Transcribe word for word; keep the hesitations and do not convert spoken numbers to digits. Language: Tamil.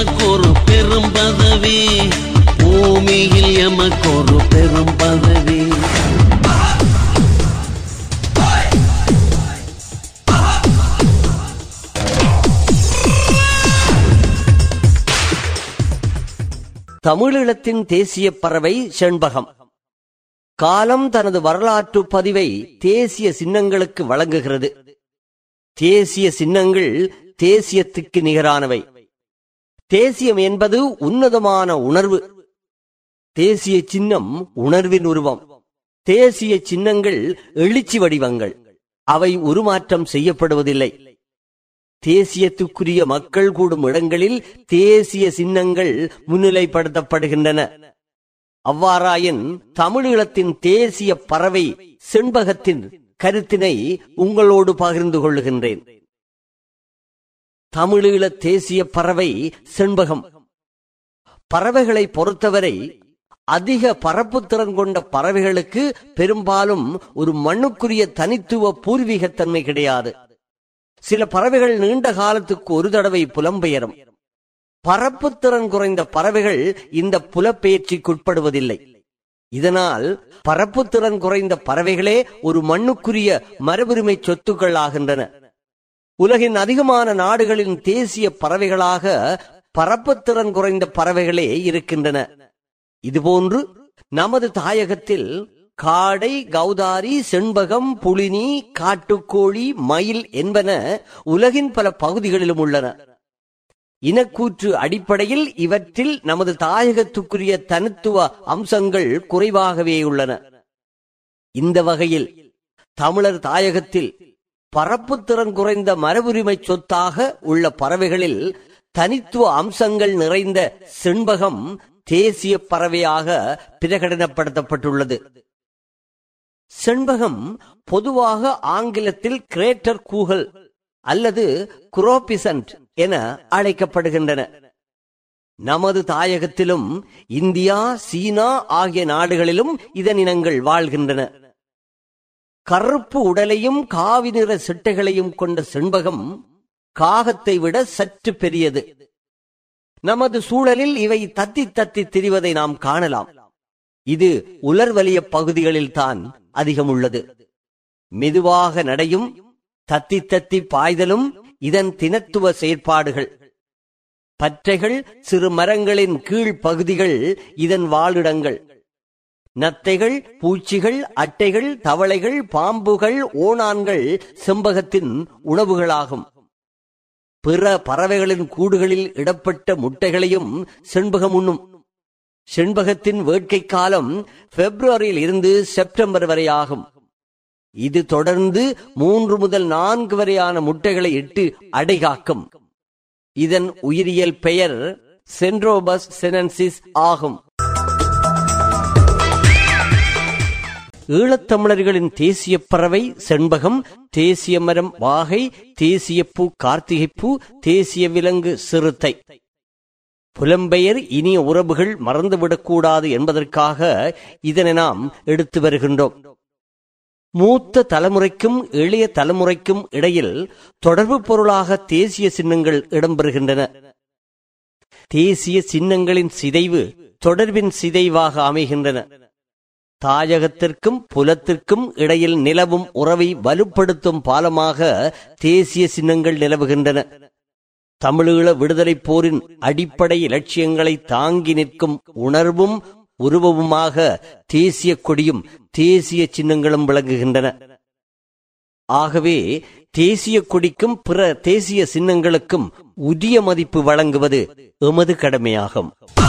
எமக்கொரு பெரும் பதவி, பூமியில் எமக்கொரு பெரும் பதவி. தமிழீழத்தின் தேசிய பறவை செண்பகம். காலம் தனது வரலாற்று பதிவை தேசிய சின்னங்களுக்கு வழங்குகிறது. தேசிய சின்னங்கள் தேசியத்துக்கு நிகரானவை. தேசியம் என்பது உன்னதமான உணர்வு. தேசிய சின்னம் உணர்வின் உருவம். தேசிய சின்னங்கள் எழுச்சி வடிவங்கள். அவை உருமாற்றம் செய்யப்படுவதில்லை. தேசியத்துக்குரிய மக்கள் கூடும் இடங்களில் தேசிய சின்னங்கள் முன்னிலைப்படுத்தப்படுகின்றன. அவ்வாறாயின் தமிழீழத்தின் தேசிய பறவை செண்பகத்தின் கருத்தினை உங்களோடு பகிர்ந்து கொள்ளுகின்றேன். தமிழீழ தேசிய பறவை செண்பகம். பறவைகளை பொறுத்தவரை அதிக பரப்புத்திறன் கொண்ட பறவைகளுக்கு பெரும்பாலும் ஒரு மண்ணுக்குரிய தனித்துவ பூர்வீகத்தன்மை கிடையாது. சில பறவைகள் நீண்ட காலத்துக்கு ஒரு தடவை புலம்பெயரும். பரப்புத்திறன் குறைந்த பறவைகள் இந்த புலப்பெயர்ச்சிக்குட்படுவதில்லை. இதனால் பரப்புத்திறன் குறைந்த பறவைகளே ஒரு மண்ணுக்குரிய மரபுரிமை சொத்துக்கள் ஆகின்றன. உலகின் அதிகமான நாடுகளின் தேசிய பறவைகளாக பரப்புத்திறன் குறைந்த பறவைகளே இருக்கின்றன. இதுபோன்று நமது தாயகத்தில் காடை, கௌதாரி, செண்பகம், புலினி, காட்டுக்கோழி, மயில் என்பன உலகின் பல பகுதிகளிலும் உள்ளன. இனக்கூற்று அடிப்படையில் இவற்றில் நமது தாயகத்துக்குரிய தனித்துவ அம்சங்கள் குறைவாகவே உள்ளன. இந்த வகையில் தமிழர் தாயகத்தில் பரப்புத்திறன் குறைந்த மரபுரிமை சொத்தாக உள்ள பறவைகளில் தனித்துவ அம்சங்கள் நிறைந்த செண்பகம் தேசிய பறவையாக பிரகடனப்படுத்தப்பட்டுள்ளது. செண்பகம் பொதுவாக ஆங்கிலத்தில் கிரேட்டர் கூகல் அல்லது குரோபிசன்ட் என அழைக்கப்படுகின்றன. நமது தாயகத்திலும் இந்தியா, சீனா ஆகிய நாடுகளிலும் இதன் இனங்கள் வாழ்கின்றன. கருப்பு உடலையும் காவி நிற சிட்டைகளையும் கொண்ட செண்பகம் காகத்தை விட சற்று பெரியது. நமது சூழலில் இவை தத்தி தத்தி திரிவதை நாம் காணலாம். இது உலர்வலிய பகுதிகளில் தான் அதிகம் உள்ளது. மெதுவாக நடையும் தத்தி தத்தி பாய்தலும் இதன் தினத்துவ செயற்பாடுகள். பற்றைகள், சிறு மரங்களின் கீழ் பகுதிகள் இதன் வாழிடங்கள். நத்தைகள், பூச்சிகள், அட்டைகள், தவளைகள், பாம்புகள், ஓணான்கள் செண்பகத்தின் உணவுகளாகும். பிற பறவைகளின் கூடுகளில் இடப்பட்ட முட்டைகளையும் செண்பகம் உண்ணும். செண்பகத்தின் வேட்கை காலம் பிப்ரவரியில் இருந்து செப்டம்பர் வரை ஆகும். இது தொடர்ந்து மூன்று முதல் நான்கு வரையான முட்டைகளை இட்டு அடைகாக்கும். இதன் உயிரியல் பெயர் சென்ட்ரோபஸ் செனன்சிஸ் ஆகும். ஈழத்தமிழர்களின் தேசிய பறவை செண்பகம், தேசிய மரம் வாகை, தேசிய பூ கார்த்திகைப்பூ, தேசிய விலங்கு சிறுத்தை. புலம்பெயர் இனிய உறவுகள் மறந்துவிடக்கூடாது என்பதற்காக இதனை நாம் எடுத்து வருகின்றோம். மூத்த தலைமுறைக்கும் இளைய தலைமுறைக்கும் இடையில் தொடர்பு பொருளாக தேசிய சின்னங்கள் இடம்பெறுகின்றன. தேசிய சின்னங்களின் சிதைவு தொடர்பின் சிதைவாக அமைகின்றன. தாயகத்திற்கும் புலத்திற்கும் இடையில் நிலவும் உறவை வலுப்படுத்தும் பாலமாக தேசிய சின்னங்கள் நிலவுகின்றன. தமிழீழ விடுதலை போரின் அடிப்படை இலட்சியங்களை தாங்கி நிற்கும் உணர்வும் உருவமுமாக தேசிய கொடியும் தேசிய சின்னங்களும் விளங்குகின்றன. ஆகவே தேசிய கொடிக்கும் பிற தேசிய சின்னங்களுக்கும் உரிய மதிப்பு வழங்குவது எமது கடமையாகும்.